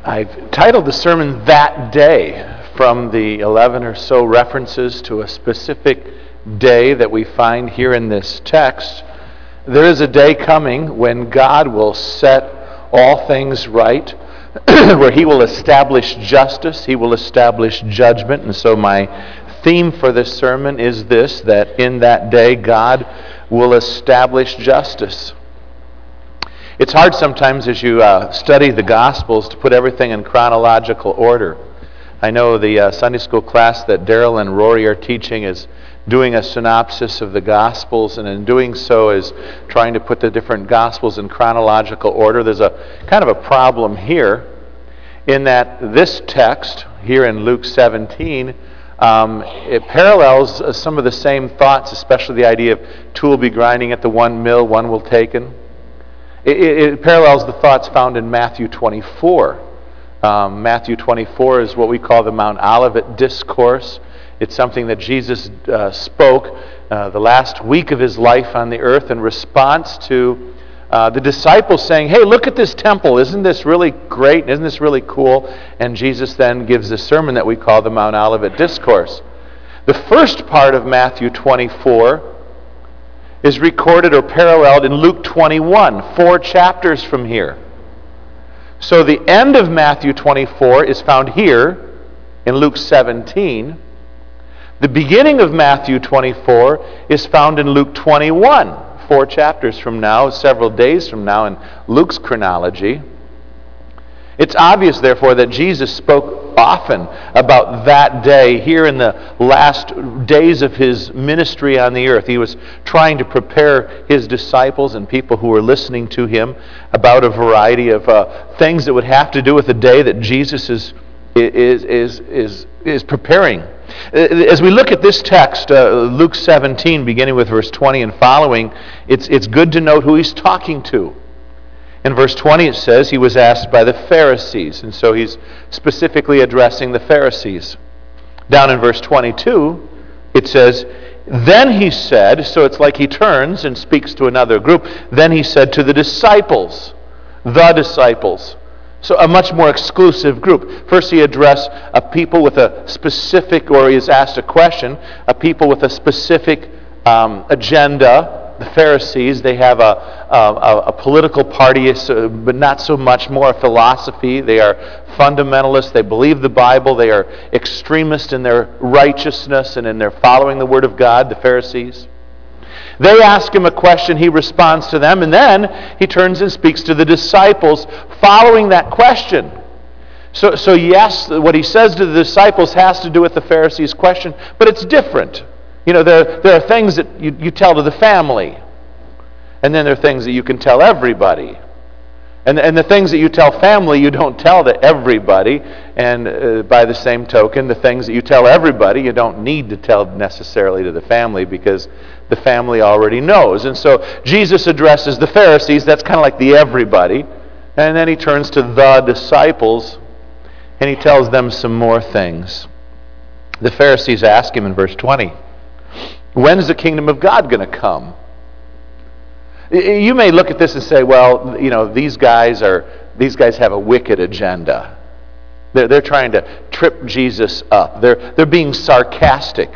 I've titled the sermon That Day, from the 11 or so references to a specific day that we find here in this text. There is a day coming when God will set all things right, where He will establish justice, He will establish judgment. And so my theme for this sermon is this, that in that day God will establish justice. It's hard sometimes as you study the Gospels to put everything in chronological order. I know the Sunday school class that Daryl and Rory are teaching is doing a synopsis of the Gospels, and in doing so is trying to put the different Gospels in chronological order. There's a kind of a problem here in that this text here in Luke 17, it parallels some of the same thoughts, especially the idea of two will be grinding at the one mill, one will taken. It parallels the thoughts found in Matthew 24. Matthew 24 is what we call the Mount Olivet Discourse. It's something that Jesus spoke the last week of His life on the earth in response to the disciples saying, "Hey, look at this temple. Isn't this really great? Isn't this really cool?" And Jesus then gives the sermon that we call the Mount Olivet Discourse. The first part of Matthew 24 is recorded or paralleled in Luke 21, 4 chapters from here. So the end of Matthew 24 is found here in Luke 17. The beginning of Matthew 24 is found in Luke 21, 4 chapters from now, several days from now in Luke's chronology. It's obvious, therefore, that Jesus spoke often about that day here in the last days of His ministry on the earth. He was trying to prepare His disciples and people who were listening to Him about a variety of things that would have to do with the day that Jesus is preparing. As we look at this text, Luke 17, beginning with verse 20 and following, it's good to note who He's talking to. In verse 20 it says He was asked by the Pharisees, and so He's specifically addressing the Pharisees. Down in verse 22 it says, "Then He said," so it's like He turns and speaks to another group, "Then He said to the disciples," the disciples. So a much more exclusive group. First He addressed a people with a specific, or He has asked a question, a people with a specific agenda. The Pharisees, they have a political party, but not so much, more a philosophy. They are fundamentalists. They believe the Bible. They are extremists in their righteousness and in their following the Word of God, the Pharisees. They ask Him a question. He responds to them, and then He turns and speaks to the disciples following that question. So yes, what He says to the disciples has to do with the Pharisees' question, but it's different. You know, there are things that you tell to the family, and then there are things that you can tell everybody. And the things that you tell family, you don't tell to everybody. And by the same token, the things that you tell everybody, you don't need to tell necessarily to the family, because the family already knows. And so Jesus addresses the Pharisees, that's kind of like the everybody. And then He turns to the disciples, and He tells them some more things. The Pharisees ask Him in verse 20, "When is the kingdom of God going to come?" You may look at this and say, well, you know, these guys have a wicked agenda. They're trying to trip Jesus up. They're being sarcastic.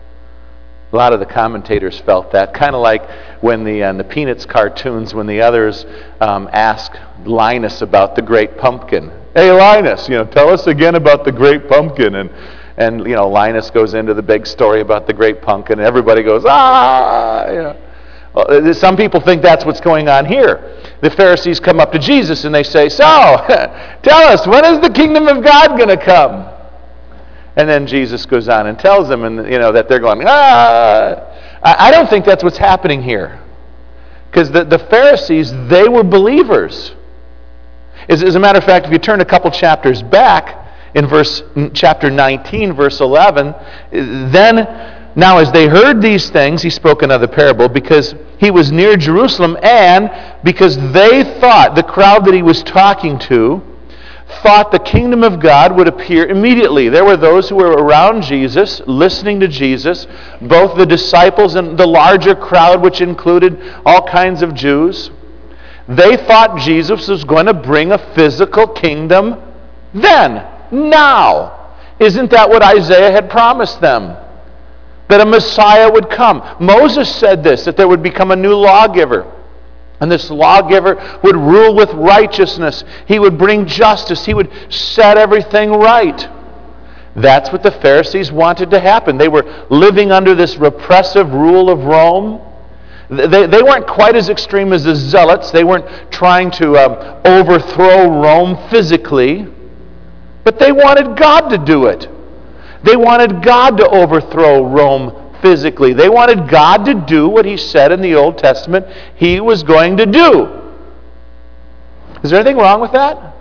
A lot of the commentators felt that, kind of like when the Peanuts cartoons, when the others ask Linus about the great pumpkin. "Hey, Linus, tell us again about the great pumpkin." And Linus goes into the big story about the great pumpkin, and everybody goes, "Ah!" Well, some people think that's what's going on here. The Pharisees come up to Jesus and they say, "So, tell us, when is the kingdom of God going to come?" And then Jesus goes on and tells them, and that they're going, "Ah!" I don't think that's what's happening here, because the Pharisees, they were believers. As a matter of fact, if you turn a couple chapters back, in chapter 19, verse 11, "Then, now as they heard these things, He spoke another parable, because He was near Jerusalem, and because they thought," the crowd that He was talking to, thought the kingdom of God would appear immediately. There were those who were around Jesus, listening to Jesus, both the disciples and the larger crowd, which included all kinds of Jews. They thought Jesus was going to bring a physical kingdom Then, now. Isn't that what Isaiah had promised them? That a Messiah would come. Moses said this, that there would become a new lawgiver. And this lawgiver would rule with righteousness. He would bring justice. He would set everything right. That's what the Pharisees wanted to happen. They were living under this repressive rule of Rome. They weren't quite as extreme as the Zealots. They weren't trying to overthrow Rome physically. But they wanted God to do it. They wanted God to overthrow Rome physically. They wanted God to do what He said in the Old Testament He was going to do. Is there anything wrong with that?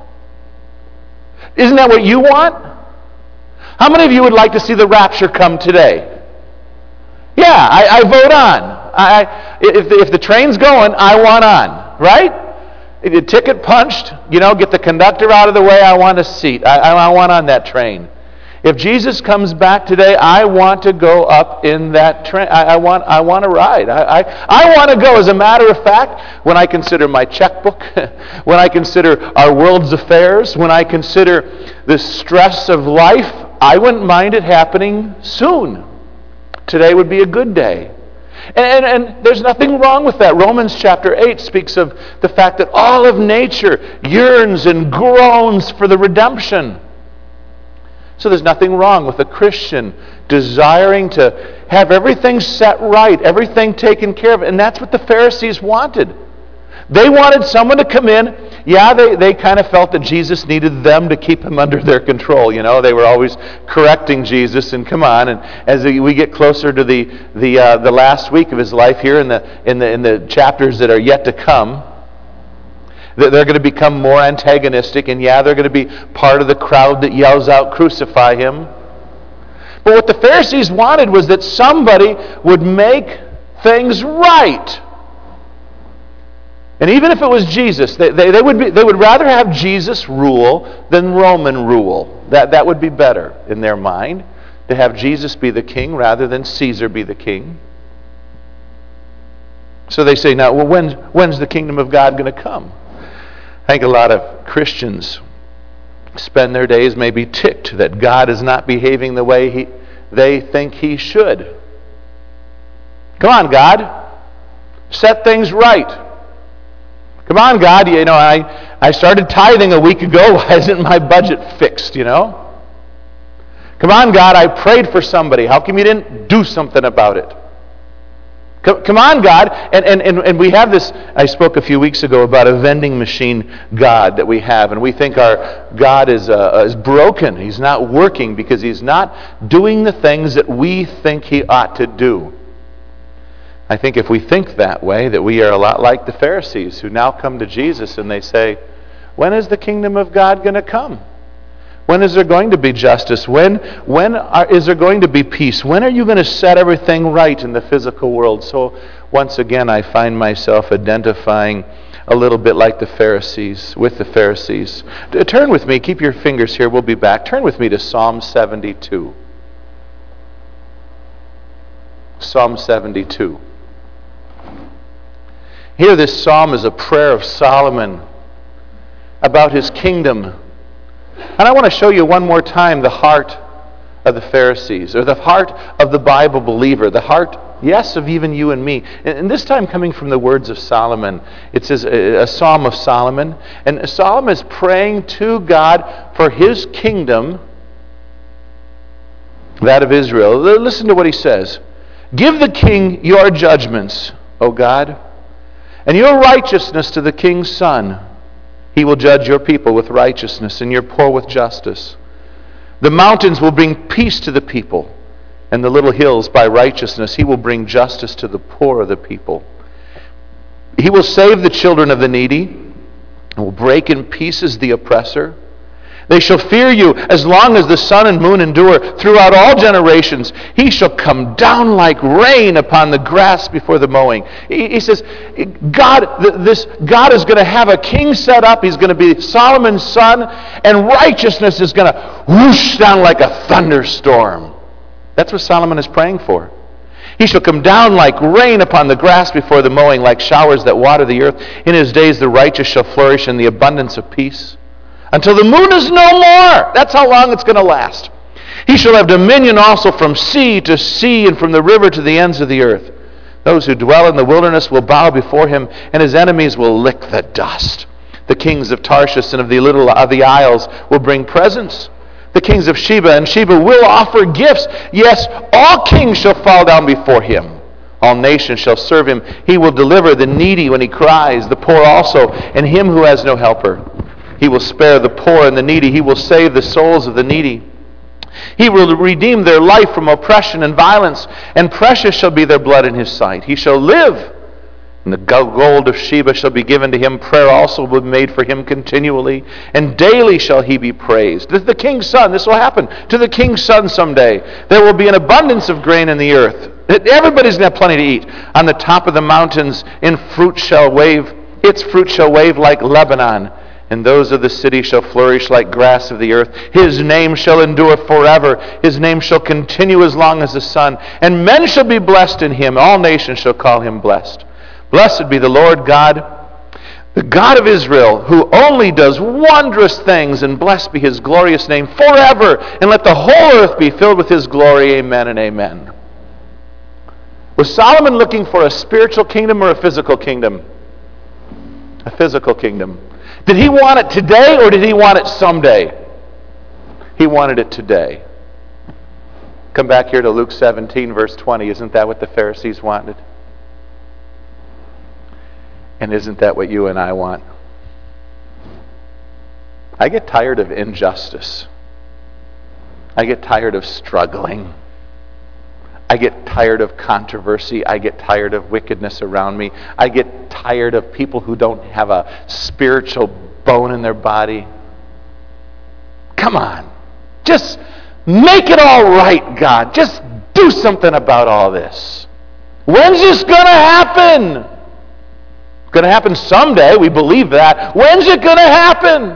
Isn't that what you want? How many of you would like to see the rapture come today? Yeah, I vote on. If the train's going, I want on. Right? The ticket punched, get the conductor out of the way, I want a seat. I want on that train. If Jesus comes back today, I want to go up in that train. I want to ride. I want to go. As a matter of fact, when I consider my checkbook, when I consider our world's affairs, when I consider the stress of life, I wouldn't mind it happening soon. Today would be a good day. And there's nothing wrong with that. Romans chapter 8 speaks of the fact that all of nature yearns and groans for the redemption. So there's nothing wrong with a Christian desiring to have everything set right, everything taken care of. And that's what the Pharisees wanted. They wanted someone to come in. Yeah, they kind of felt that Jesus needed them to keep him under their control. They were always correcting Jesus, and come on. And as we get closer to the last week of his life here in the chapters that are yet to come, they're going to become more antagonistic, and yeah, they're going to be part of the crowd that yells out, "Crucify him." But what the Pharisees wanted was that somebody would make things right. And even if it was Jesus, they would rather have Jesus rule than Roman rule. That would be better in their mind, to have Jesus be the king rather than Caesar be the king. So they say, now, well, when's the kingdom of God going to come? I think a lot of Christians spend their days maybe ticked that God is not behaving the way they think He should. Come on, God. Set things right. Come on, God. I started tithing a week ago. Why isn't my budget fixed, Come on, God. I prayed for somebody. How come you didn't do something about it? Come on, God. And we have this, I spoke a few weeks ago about a vending machine God that we have. And we think our God is broken. He's not working because He's not doing the things that we think He ought to do. I think if we think that way, that we are a lot like the Pharisees who now come to Jesus and they say, when is the kingdom of God going to come? When is there going to be justice? When is there going to be peace? When are you going to set everything right in the physical world? So once again, I find myself identifying a little bit like the Pharisees, with the Pharisees. Turn with me, keep your fingers here, we'll be back. Turn with me to Psalm 72. Psalm 72. Here, this psalm is a prayer of Solomon about his kingdom. And I want to show you one more time the heart of the Pharisees, or the heart of the Bible believer, the heart, yes, of even you and me. And this time coming from the words of Solomon. It says a psalm of Solomon. And Solomon is praying to God for his kingdom, that of Israel. Listen to what he says. Give the king your judgments, O God, and your righteousness to the king's son. He will judge your people with righteousness and your poor with justice. The mountains will bring peace to the people, and the little hills by righteousness. He will bring justice to the poor of the people. He will save the children of the needy, and will break in pieces the oppressor. They shall fear you as long as the sun and moon endure. Throughout all generations, He shall come down like rain upon the grass before the mowing. He says, God is going to have a king set up. He's going to be Solomon's son, and righteousness is going to whoosh down like a thunderstorm. That's what Solomon is praying for. He shall come down like rain upon the grass before the mowing, like showers that water the earth. In His days the righteous shall flourish in the abundance of peace. until the moon is no more. That's how long it's going to last. He shall have dominion also from sea to sea and from the river to the ends of the earth. Those who dwell in the wilderness will bow before him, and his enemies will lick the dust. The kings of Tarshish and of the isles will bring presents. The kings of Sheba and Sheba will offer gifts. Yes, all kings shall fall down before him. All nations shall serve him. He will deliver the needy when he cries, the poor also, and him who has no helper. He will spare the poor and the needy. He will save the souls of the needy. He will redeem their life from oppression and violence, and precious shall be their blood in his sight. He shall live, and the gold of Sheba shall be given to him. Prayer also will be made for him continually, and daily shall he be praised. This is the king's son. This will happen to the king's son someday. There will be an abundance of grain in the earth. Everybody's going to have plenty to eat. On the top of the mountains, its fruit shall wave like Lebanon. And those of the city shall flourish like grass of the earth. His name shall endure forever. His name shall continue as long as the sun. And men shall be blessed in him. All nations shall call him blessed. Blessed be the Lord God, the God of Israel, who only does wondrous things. And blessed be his glorious name forever. And let the whole earth be filled with his glory. Amen and amen. Was Solomon looking for a spiritual kingdom or a physical kingdom? A physical kingdom. Did he want it today or did he want it someday? He wanted it today. Come back here to Luke 17, verse 20. Isn't that what the Pharisees wanted? And isn't that what you and I want? I get tired of injustice. I get tired of struggling. I get tired of controversy. I get tired of wickedness around me. I get tired of people who don't have a spiritual bone in their body. Come on. Just make it all right, God. Just do something about all this. When's this going to happen? It's going to happen someday. We believe that. When's it going to happen?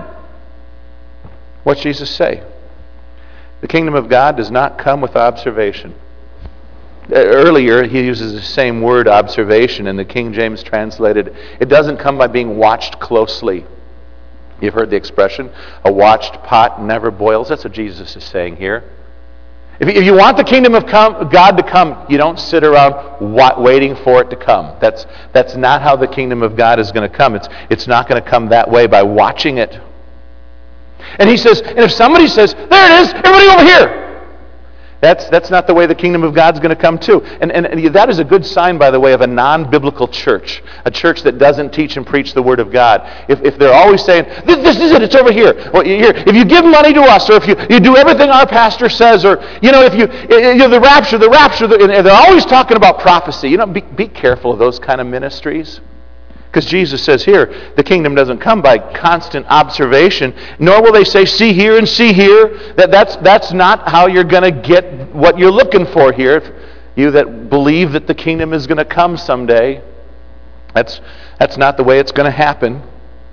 What's Jesus say? The kingdom of God does not come with observation. Earlier, he uses the same word, observation, and the King James translated, it doesn't come by being watched closely. You've heard the expression, a watched pot never boils. That's what Jesus is saying here. If you want the kingdom of God to come, you don't sit around waiting for it to come. That's not how the kingdom of God is going to come. It's not going to come that way by watching it. And he says, and if somebody says, there it is, everybody over here. That's not the way the kingdom of God's going to come too. And that is a good sign, by the way, of a non-biblical church. A church that doesn't teach and preach the Word of God. If they're always saying, this is it, it's over here. Well, here. If you give money to us, or if you do everything our pastor says, or, if you the rapture, and they're always talking about prophecy. Be careful of those kind of ministries. Because Jesus says here, the kingdom doesn't come by constant observation, nor will they say, see here and see here. That's not how you're going to get what you're looking for here. You that believe that the kingdom is going to come someday, that's not the way it's going to happen.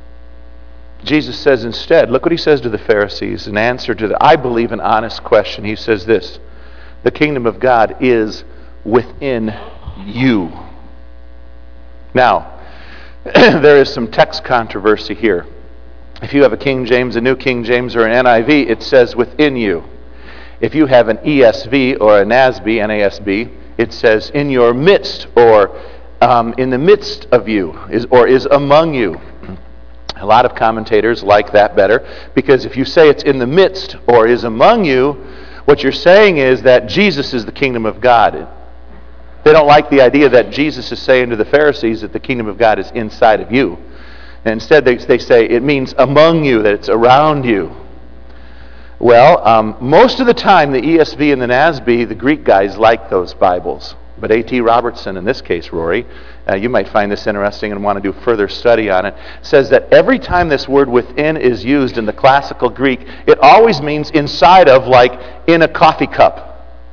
Jesus says instead, look what he says to the Pharisees in answer to I believe, an honest question. He says this, the kingdom of God is within you. Now, there is some text controversy here. If you have a King James, a New King James, or an NIV, it says within you. If you have an ESV or a NASB, it says in your midst, or in the midst of you, is among you. A lot of commentators like that better, because if you say it's in the midst or is among you, what you're saying is that Jesus is the kingdom of God. They don't like the idea that Jesus is saying to the Pharisees that the kingdom of God is inside of you. And instead they say it means among you, that it's around you. Well, most of the time the ESV and the NASB, the Greek guys like those Bibles. But A.T. Robertson, in this case, Rory, you might find this interesting and want to do further study on it, says that every time this word within is used in the classical Greek, it always means inside of, like in a coffee cup.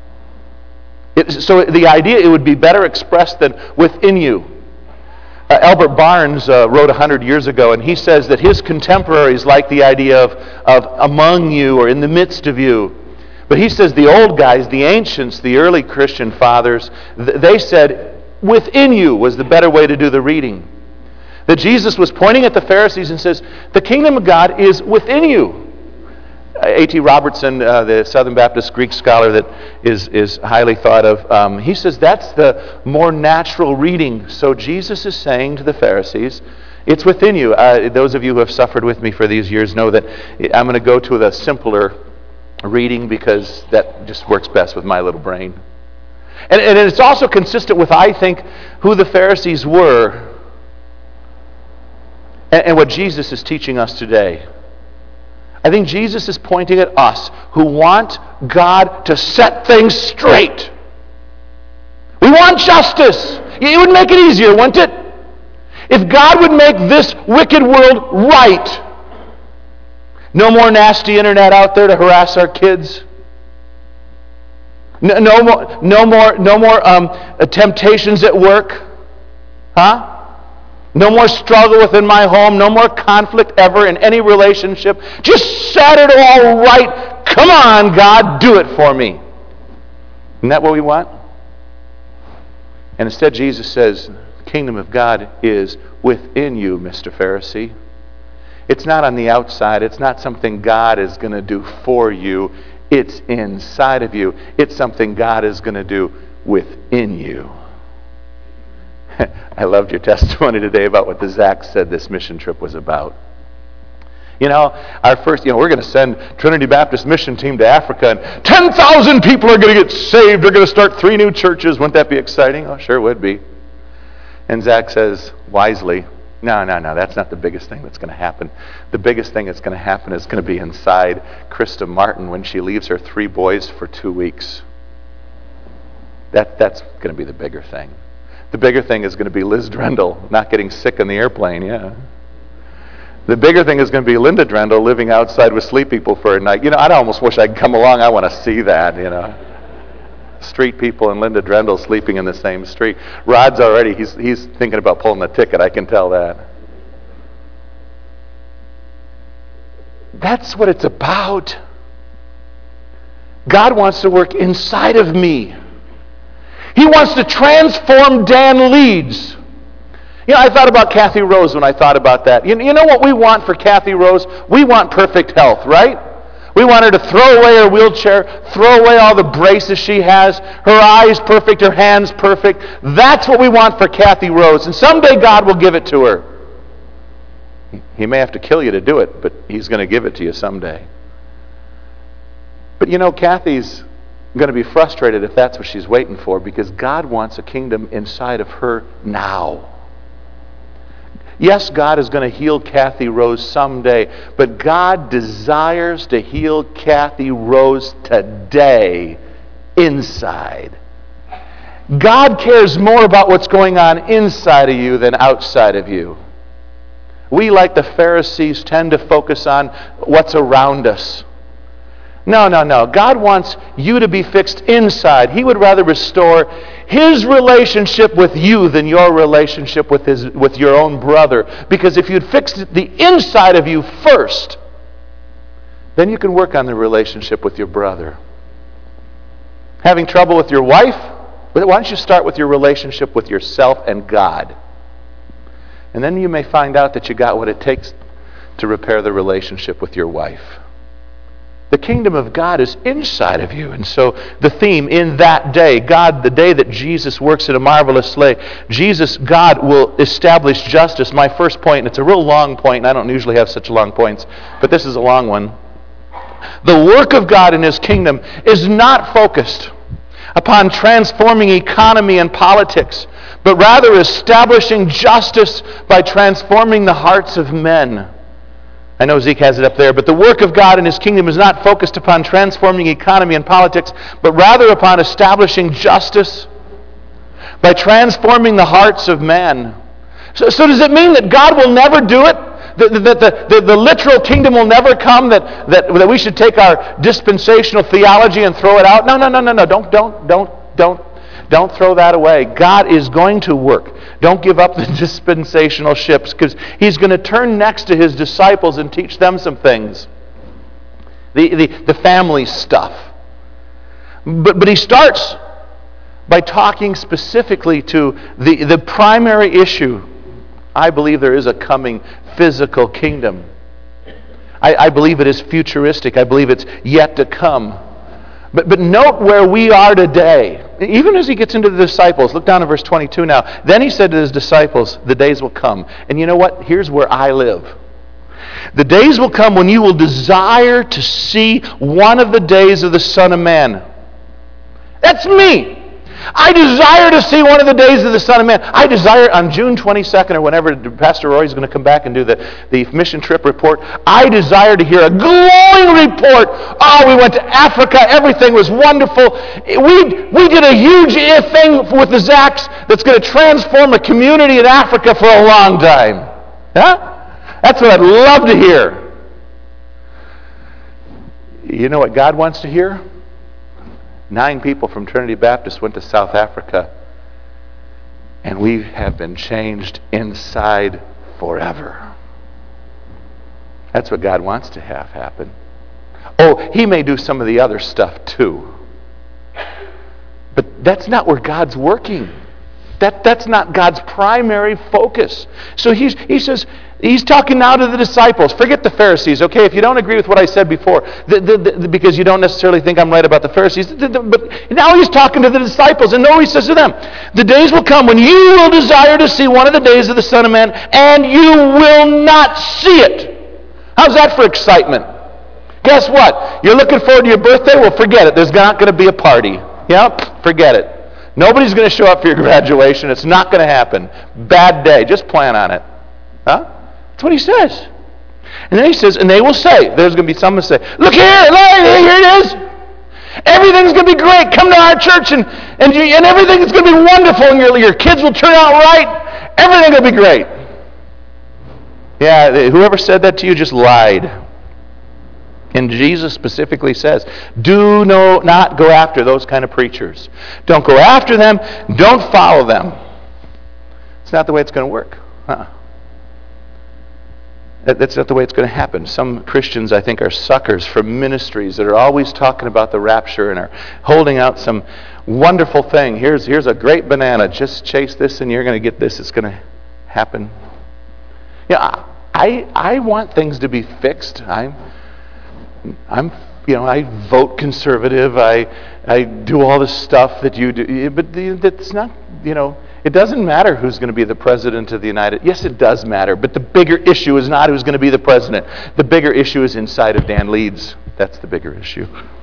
So the idea, it would be better expressed than within you. Albert Barnes wrote 100 years ago, and he says that his contemporaries like the idea of among you or in the midst of you. But he says the old guys, the ancients, the early Christian fathers, they said within you was the better way to do the reading. That Jesus was pointing at the Pharisees and says, the kingdom of God is within you. A.T. Robertson, the Southern Baptist Greek scholar that is highly thought of, he says that's the more natural reading. So Jesus is saying to the Pharisees, it's within you. Those of you who have suffered with me for these years know that I'm going to go to the simpler reading because that just works best with my little brain. And it's also consistent with, I think, who the Pharisees were and what Jesus is teaching us today. I think Jesus is pointing at us who want God to set things straight. We want justice. It would make it easier, wouldn't it? If God would make this wicked world right. No more nasty internet out there to harass our kids. No more temptations at work. Huh? No more struggle within my home. No more conflict ever in any relationship. Just set it all right. Come on, God, do it for me. Isn't that what we want? And instead, Jesus says, the kingdom of God is within you, Mr. Pharisee. It's not on the outside. It's not something God is going to do for you. It's inside of you. It's something God is going to do within you. I loved your testimony today about what the Zach said this mission trip was about. You know, our first, we're going to send Trinity Baptist mission team to Africa, and 10,000 people are going to get saved. They're going to start 3 new churches. Wouldn't that be exciting? Oh, sure would be. And Zach says, wisely, no, that's not the biggest thing that's going to happen. The biggest thing that's going to happen is going to be inside Krista Martin when she leaves her 3 boys for 2 weeks. That's going to be the bigger thing. The bigger thing is going to be Liz Drendel not getting sick on the airplane, yeah. The bigger thing is going to be Linda Drendel living outside with sleep people for a night. I almost wish I could come along. I want to see that, Street people and Linda Drendel sleeping in the same street. Rod's already, he's thinking about pulling the ticket, I can tell that. That's what it's about. God wants to work inside of me. He wants to transform Dan Leeds. I thought about Kathy Rose when I thought about that. You know what we want for Kathy Rose? We want perfect health, right? We want her to throw away her wheelchair, throw away all the braces she has, her eyes perfect, her hands perfect. That's what we want for Kathy Rose. And someday God will give it to her. He may have to kill you to do it, but He's going to give it to you someday. But Kathy's going to be frustrated if that's what she's waiting for, because God wants a kingdom inside of her now. Yes, God is going to heal Kathy Rose someday, but God desires to heal Kathy Rose today inside. God cares more about what's going on inside of you than outside of you. We, like the Pharisees, tend to focus on what's around us. No. God wants you to be fixed inside. He would rather restore His relationship with you than your relationship with your own brother. Because if you'd fixed the inside of you first, then you can work on the relationship with your brother. Having trouble with your wife? Why don't you start with your relationship with yourself and God? And then you may find out that you got what it takes to repair the relationship with your wife. The kingdom of God is inside of you. And so the theme in that day, God, the day that Jesus works in a marvelous way, God will establish justice. My first point, and it's a real long point, and I don't usually have such long points, but this is a long one. The work of God in His kingdom is not focused upon transforming economy and politics, but rather establishing justice by transforming the hearts of men. I know Zeke has it up there, but the work of God in His kingdom is not focused upon transforming economy and politics, but rather upon establishing justice by transforming the hearts of man. So does it mean that God will never do it? That the literal kingdom will never come? That we should take our dispensational theology and throw it out? No. Don't throw that away. God is going to work. Don't give up the dispensational ships, because He's going to turn next to His disciples and teach them some things. The family stuff. But He starts by talking specifically to the primary issue I believe there is a coming physical kingdom. I believe it is futuristic. I believe it's yet to come. But note where we are today. Even as he gets into the disciples, look down at verse 22 now. Then he said to his disciples, the days will come. And you know what? Here's where I live. The days will come when you will desire to see one of the days of the Son of Man. That's me. I desire to see one of the days of the Son of Man. I desire on June 22nd or whenever Pastor Roy is going to come back and do the mission trip report, I desire to hear a glowing report. Oh, we went to Africa. Everything was wonderful. We did a huge thing with the Zacks that's going to transform a community in Africa for a long time. Huh? That's what I'd love to hear. You know what God wants to hear? 9 people from Trinity Baptist went to South Africa, and we have been changed inside forever. That's what God wants to have happen. Oh, he may do some of the other stuff too. But that's not where God's working. That's not God's primary focus. So he says, he's talking now to the disciples. Forget the Pharisees, okay? If you don't agree with what I said before, because you don't necessarily think I'm right about the Pharisees, but now he's talking to the disciples, and know what he says to them. The days will come when you will desire to see one of the days of the Son of Man, and you will not see it. How's that for excitement? Guess what? You're looking forward to your birthday? Well, forget it. There's not going to be a party. Yep, forget it. Nobody's going to show up for your graduation. It's not going to happen. Bad day. Just plan on it. Huh? That's what he says. And then he says, and they will say, there's going to be someone say, look here it is. Everything's going to be great. Come to our church and everything's going to be wonderful, and your kids will turn out right. Everything will be great. Yeah, whoever said that to you just lied. And Jesus specifically says, do not go after those kind of preachers. Don't go after them. Don't follow them. It's not the way it's going to work. That's not the way it's going to happen. Some Christians, I think, are suckers for ministries that are always talking about the rapture and are holding out some wonderful thing. Here's a great banana. Just chase this and you're going to get this. It's going to happen. Yeah, I want things to be fixed. I vote conservative. I do all the stuff that you do, but that's not, it doesn't matter who's going to be the president of the United. Yes, it does matter, but the bigger issue is not who's going to be the president. The bigger issue is inside of Dan Leeds. That's the bigger issue.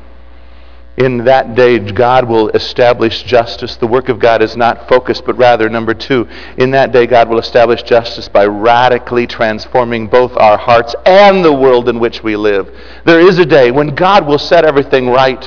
In that day, God will establish justice. The work of God is not focused, but rather, number 2, in that day, God will establish justice by radically transforming both our hearts and the world in which we live. There is a day when God will set everything right.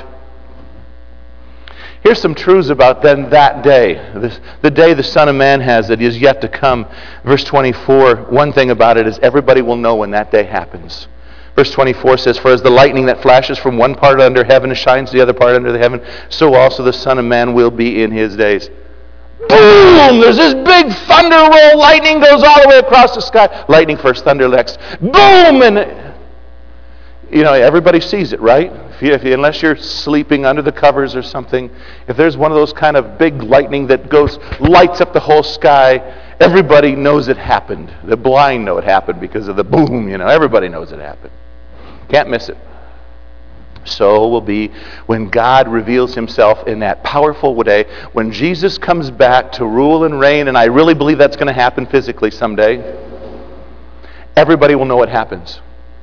Here's some truths about then that day. The day the Son of Man has that is yet to come. Verse 24, one thing about it is everybody will know when that day happens. Verse 24 says, for as the lightning that flashes from one part under heaven and shines the other part under the heaven, so also the Son of Man will be in his days. Boom! There's this big thunder roll. Lightning goes all the way across the sky. Lightning first, thunder next. Boom! And everybody sees it, right? Unless you're sleeping under the covers or something, if there's one of those kind of big lightning that lights up the whole sky, everybody knows it happened. The blind know it happened because of the boom, everybody knows it happened. Can't miss it. So will be when God reveals himself in that powerful day, when Jesus comes back to rule and reign, and I really believe that's going to happen physically someday. Everybody will know what happens.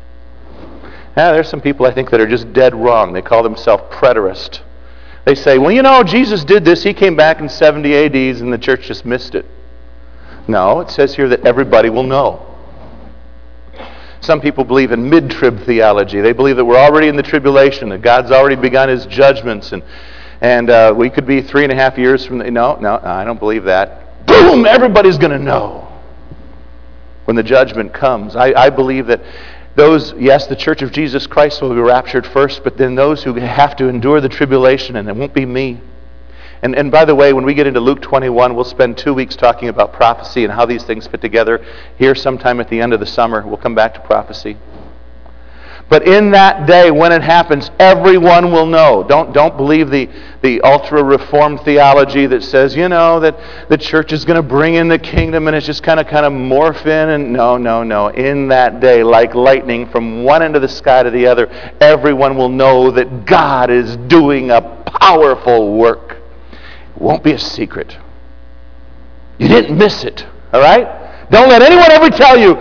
Now, there's some people I think that are just dead wrong. They call themselves preterist. They say, well, Jesus did this. He came back in 70 ADs and the church just missed it. No, it says here that everybody will know. Some people believe in mid-trib theology. They believe that we're already in the tribulation, that God's already begun his judgments, and we could be 3.5 years from No, I don't believe that. Boom! Everybody's going to know when the judgment comes. I believe that the Church of Jesus Christ will be raptured first, but then those who have to endure the tribulation, and it won't be me. And by the way, when we get into Luke 21, we'll spend 2 weeks talking about prophecy and how these things fit together. Here sometime at the end of the summer, we'll come back to prophecy. But in that day, when it happens, everyone will know. Don't believe the ultra-reformed theology that says, that the church is going to bring in the kingdom and it's just kind of morph in. And no. In that day, like lightning from one end of the sky to the other, everyone will know that God is doing a powerful work. It won't be a secret. You didn't miss it, all right? Don't let anyone ever tell you,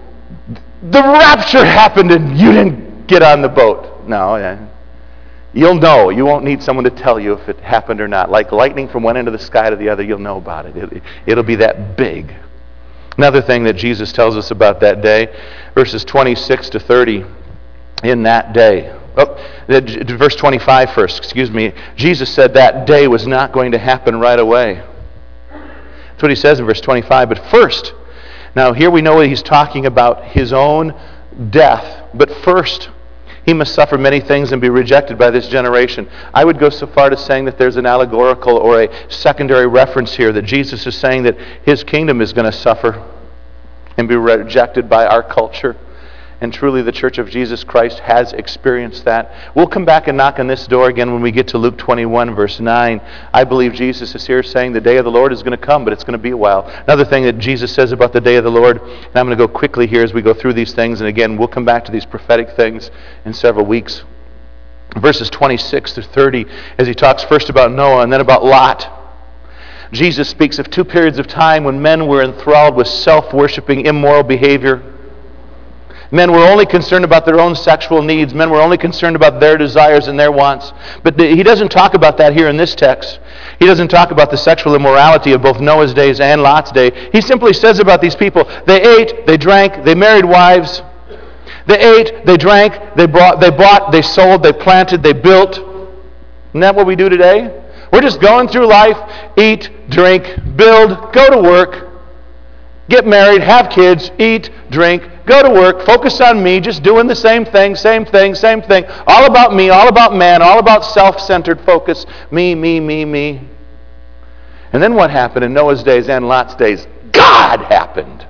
the rapture happened and you didn't get on the boat. No, you'll know. You won't need someone to tell you if it happened or not. Like lightning from one end of the sky to the other, you'll know about it. It'll be that big. Another thing that Jesus tells us about that day, verses 26 to 30, in that day. Verse 25 first, Jesus said that day was not going to happen right away. That's what he says in verse 25. But first, now here we know that he's talking about his own death. But first, he must suffer many things and be rejected by this generation. I would go so far to saying that there's an allegorical or a secondary reference here, that Jesus is saying that his kingdom is going to suffer and be rejected by our culture. And truly the Church of Jesus Christ has experienced that. We'll come back and knock on this door again when we get to Luke 21, verse 9. I believe Jesus is here saying the day of the Lord is going to come, but it's going to be a while. Another thing that Jesus says about the day of the Lord, and I'm going to go quickly here as we go through these things, and again, we'll come back to these prophetic things in several weeks. Verses 26 to 30, as he talks first about Noah and then about Lot. Jesus speaks of two periods of time when men were enthralled with self-worshiping, immoral behavior. Men were only concerned about their own sexual needs. Men were only concerned about their desires and their wants. But he doesn't talk about that here in this text. He doesn't talk about the sexual immorality of both Noah's days and Lot's day. He simply says about these people, they ate, they drank, they married wives. They ate, they drank, they bought, they sold, they planted, they built. Isn't that what we do today? We're just going through life, eat, drink, build, go to work, get married, have kids, eat, drink, go to work, focus on me, just doing the same thing. All about me, all about man, all about self-centered focus. Me. And then what happened in Noah's days and Lot's days? God happened.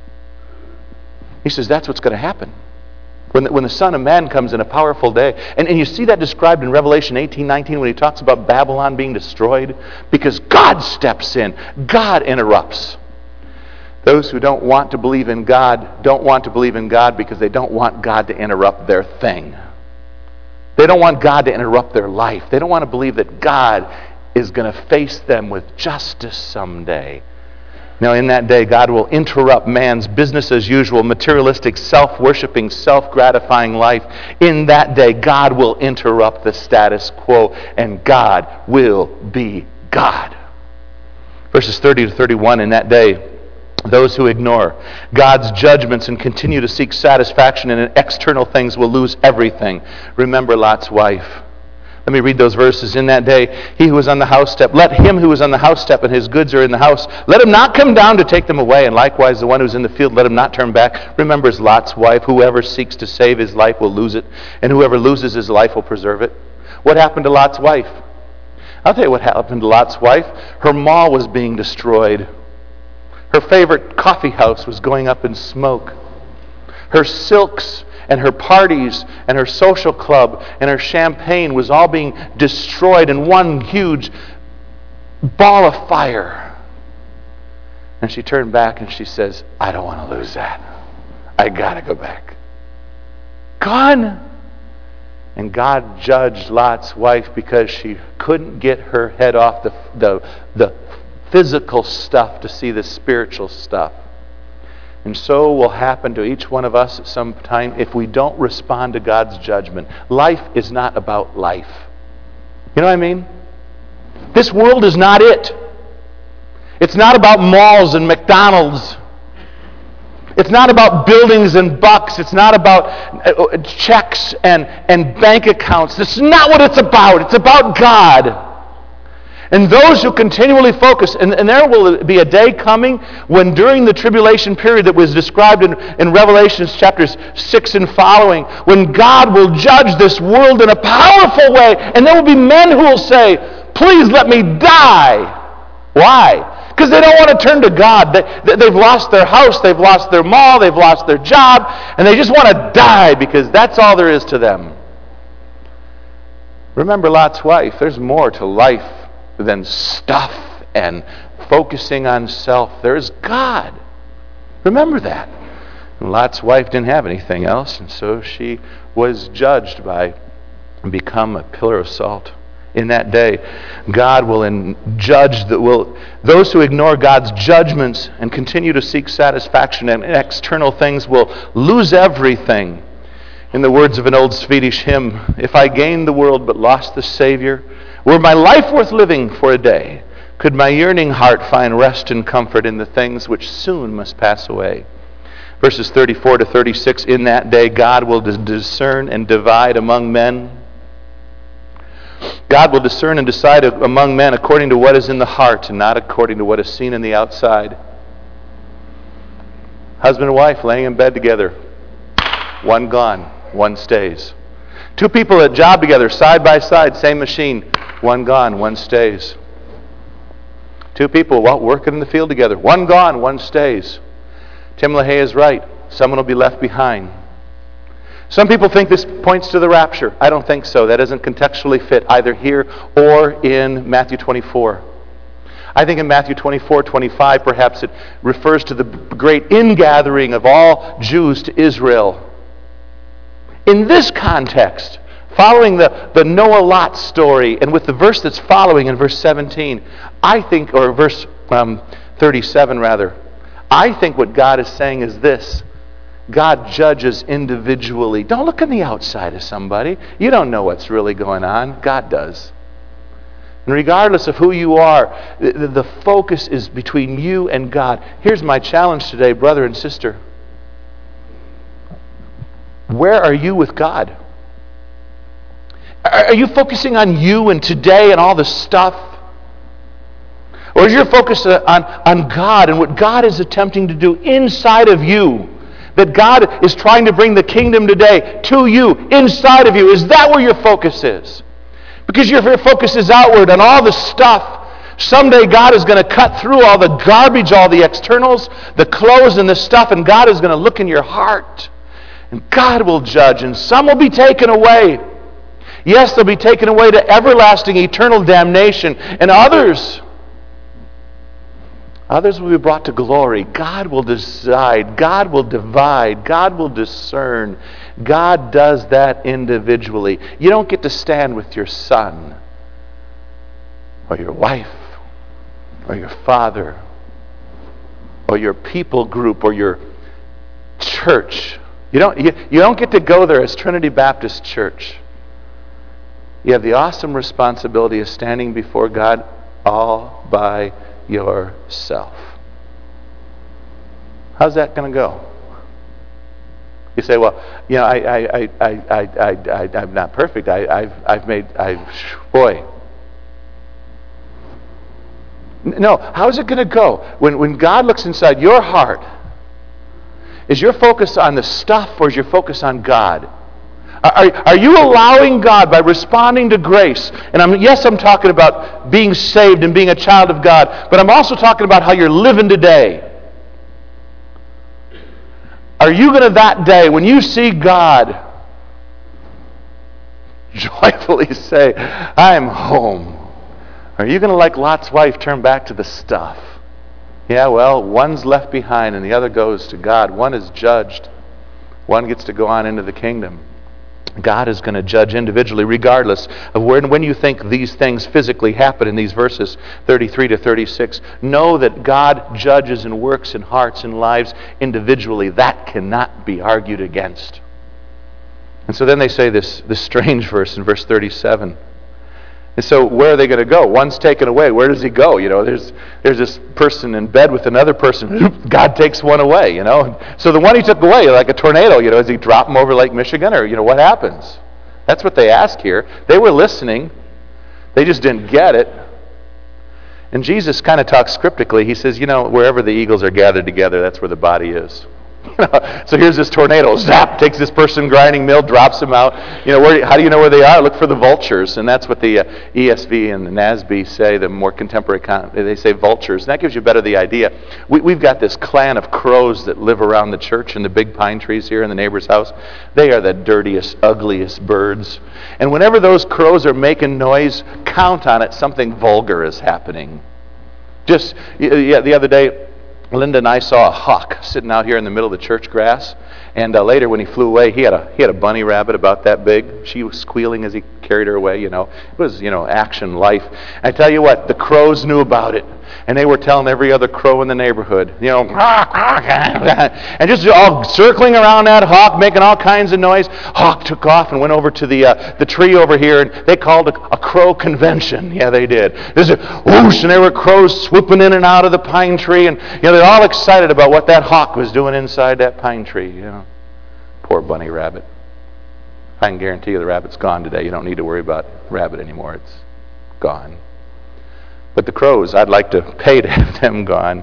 He says that's what's going to happen. When the Son of Man comes in a powerful day. And you see that described in Revelation 18:19 when he talks about Babylon being destroyed. Because God steps in. God interrupts. Those who don't want to believe in God don't want to believe in God because they don't want God to interrupt their thing. They don't want God to interrupt their life. They don't want to believe that God is going to face them with justice someday. Now, in that day, God will interrupt man's business as usual, materialistic, self-worshiping, self-gratifying life. In that day, God will interrupt the status quo, and God will be God. Verses 30 to 31, in that day, those who ignore God's judgments and continue to seek satisfaction in external things will lose everything. Remember Lot's wife. Let me read those verses. In that day, he who was on the house step, let him who is on the house step and his goods are in the house, let him not come down to take them away. And likewise, the one who's in the field, let him not turn back. Remembers Lot's wife. Whoever seeks to save his life will lose it, and whoever loses his life will preserve it. What happened to Lot's wife? I'll tell you what happened to Lot's wife. Her mall was being destroyed. Her favorite coffee house was going up in smoke. Her silks and her parties and her social club and her champagne was all being destroyed in one huge ball of fire. And she turned back and she says, I don't want to lose that. I got to go back. Gone. And God judged Lot's wife because she couldn't get her head off the physical stuff to see the spiritual stuff. And so will happen to each one of us at some time if we don't respond to God's judgment. Life is not about life. You know what I mean? This world is not it. It's not about malls and McDonald's. It's not about buildings and bucks. It's not about checks and bank accounts. That's not what it's about. It's about God. And those who continually focus, and there will be a day coming when during the tribulation period that was described in Revelation chapters 6 and following, when God will judge this world in a powerful way, and there will be men who will say, please let me die. Why? Because they don't want to turn to God. They've lost their house, they've lost their mall, they've lost their job, and they just want to die because that's all there is to them. Remember Lot's wife. There's more to life than stuff and focusing on self. There's God. Remember that. And Lot's wife didn't have anything else, and so she was judged by and become a pillar of salt. In that day, God will judge those who ignore God's judgments and continue to seek satisfaction in external things will lose everything. In the words of an old Swedish hymn, if I gained the world but lost the Savior, were my life worth living for a day? Could my yearning heart find rest and comfort in the things which soon must pass away? Verses 34 to 36, in that day God will discern and divide among men. God will discern and decide among men according to what is in the heart and not according to what is seen in the outside. Husband and wife laying in bed together. One gone, one stays. Two people at job together, side by side, same machine. One gone, one stays. Two people working in the field together. One gone, one stays. Tim LaHaye is right. Someone will be left behind. Some people think this points to the rapture. I don't think so. That doesn't contextually fit either here or in Matthew 24. I think in Matthew 24, 25, perhaps it refers to the great ingathering of all Jews to Israel. In this context, following the Noah-Lot story, and with the verse that's following in verse 17, I think, or verse 37 rather, I think what God is saying is this. God judges individually. Don't look on the outside of somebody. You don't know what's really going on. God does. And regardless of who you are, the focus is between you and God. Here's my challenge today, brother and sister. Where are you with God? Are you focusing on you and today and all the stuff? Or is your focus on God and what God is attempting to do inside of you? That God is trying to bring the kingdom today to you, inside of you. Is that where your focus is? Because your focus is outward on all the stuff. Someday God is going to cut through all the garbage, all the externals, the clothes and the stuff, and God is going to look in your heart. And God will judge, and some will be taken away. Yes, they'll be taken away to everlasting, eternal damnation. And others will be brought to glory. God will decide. God will divide. God will discern. God does that individually. You don't get to stand with your son or your wife or your father or your people group or your church. You don't get to go there as Trinity Baptist Church. You have the awesome responsibility of standing before God all by yourself. How's that going to go? You say, well, I'm not perfect. Boy. No, how's it going to go? When God looks inside your heart, is your focus on the stuff or is your focus on God? Are you allowing God by responding to grace? And I'm talking about being saved and being a child of God, but I'm also talking about how you're living today. Are you going to that day, when you see God, joyfully say, I'm home? Are you going to, like Lot's wife, turn back to the stuff? Yeah, well, one's left behind and the other goes to God. One is judged. One gets to go on into the kingdom. God is going to judge individually regardless of when you think these things physically happen in these verses 33 to 36. Know that God judges and works in hearts and lives individually. That cannot be argued against. And so then they say this strange verse in verse 37. And so where are they going to go? One's taken away. Where does he go? There's this person in bed with another person. God takes one away, So the one he took away, like a tornado, does he drop him over Lake Michigan? Or, what happens? That's what they ask here. They were listening. They just didn't get it. And Jesus kind of talks cryptically. He says, wherever the eagles are gathered together, that's where the body is. So here's this tornado, zap, takes this person grinding mill, drops them out. How do you know where they are? Look for the vultures. And that's what the ESV and the NASB say, the more contemporary, they say vultures. And that gives you better the idea. We've got this clan of crows that live around the church and the big pine trees here in the neighbor's house. They are the dirtiest, ugliest birds. And whenever those crows are making noise, count on it, something vulgar is happening. Just the other day, Linda and I saw a hawk sitting out here in the middle of the church grass, and later when he flew away, he had a bunny rabbit about that big. She was squealing as he carried her away. It was action, life. I tell you what, the crows knew about it, and they were telling every other crow in the neighborhood, and just all circling around that hawk, making all kinds of noise. Hawk took off and went over to the tree over here, and they called a crow convention. Yeah, they did. There's a whoosh, and there were crows swooping in and out of the pine tree, and they're all excited about what that hawk was doing inside that pine tree. Poor bunny rabbit. I can guarantee you the rabbit's gone today. You don't need to worry about rabbit anymore. It's gone. But the crows, I'd like to pay to have them gone.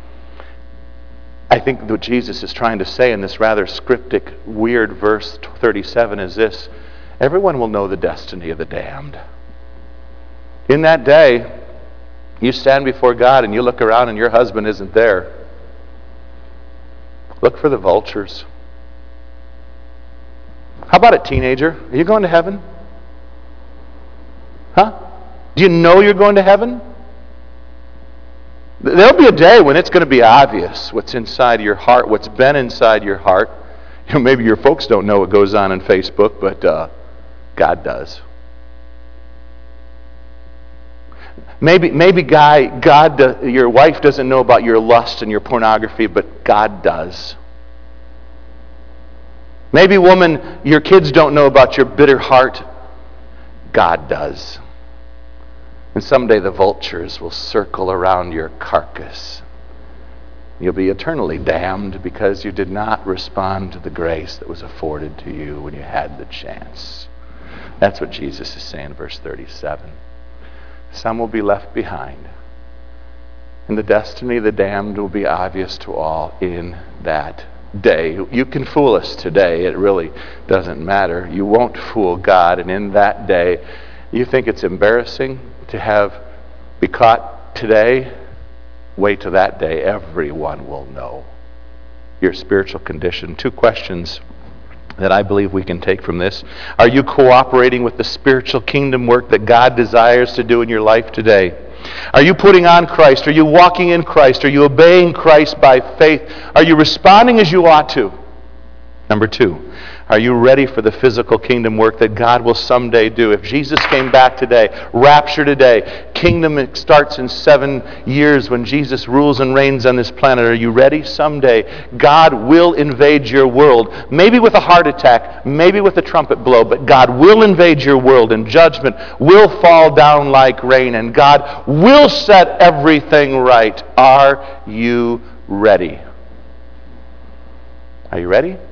I think what Jesus is trying to say in this rather cryptic, weird verse 37 is this: everyone will know the destiny of the damned. In that day, you stand before God and you look around and your husband isn't there. Look for the vultures. How about it, teenager? Are you going to heaven? Huh? Do you know you're going to heaven? There'll be a day when it's going to be obvious what's inside your heart, what's been inside your heart. Maybe your folks don't know what goes on Facebook, but God does. Maybe your wife doesn't know about your lust and your pornography, but God does. Maybe, woman, your kids don't know about your bitter heart. God does. And someday the vultures will circle around your carcass. You'll be eternally damned because you did not respond to the grace that was afforded to you when you had the chance. That's what Jesus is saying in verse 37. Some will be left behind. And the destiny of the damned will be obvious to all in that day. You can fool us today. It really doesn't matter. You won't fool God. And in that day, you think it's embarrassing to be caught today? Wait till that day. Everyone will know your spiritual condition. 2 questions that I believe we can take from this. Are you cooperating with the spiritual kingdom work that God desires to do in your life today? Are you putting on Christ? Are you walking in Christ? Are you obeying Christ by faith? Are you responding as you ought to? Number 2, are you ready for the physical kingdom work that God will someday do? If Jesus came back today, rapture today, kingdom starts in 7 years when Jesus rules and reigns on this planet. Are you ready? Someday, God will invade your world. Maybe with a heart attack, maybe with a trumpet blow, but God will invade your world and judgment will fall down like rain and God will set everything right. Are you ready? Are you ready?